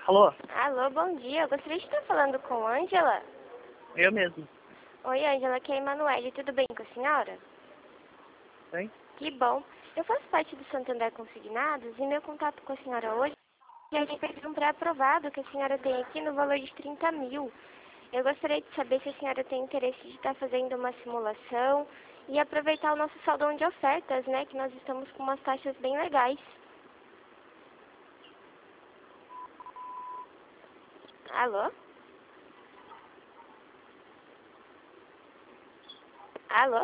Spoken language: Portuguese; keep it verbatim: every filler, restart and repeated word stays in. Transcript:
Alô? Alô, bom dia. Eu gostaria de estar falando com Ângela. Eu mesmo. Oi, Ângela, aqui é a Emanuele. Tudo bem com a senhora? Sim? Que bom. Eu faço parte do Santander Consignados e meu contato com a senhora hoje é a respeito de um pré-aprovado que a senhora tem aqui no valor de trinta mil. Eu gostaria de saber se a senhora tem interesse de estar fazendo uma simulação e aproveitar o nosso saldão de ofertas, né? Que nós estamos com umas taxas bem legais. Alô? Alô?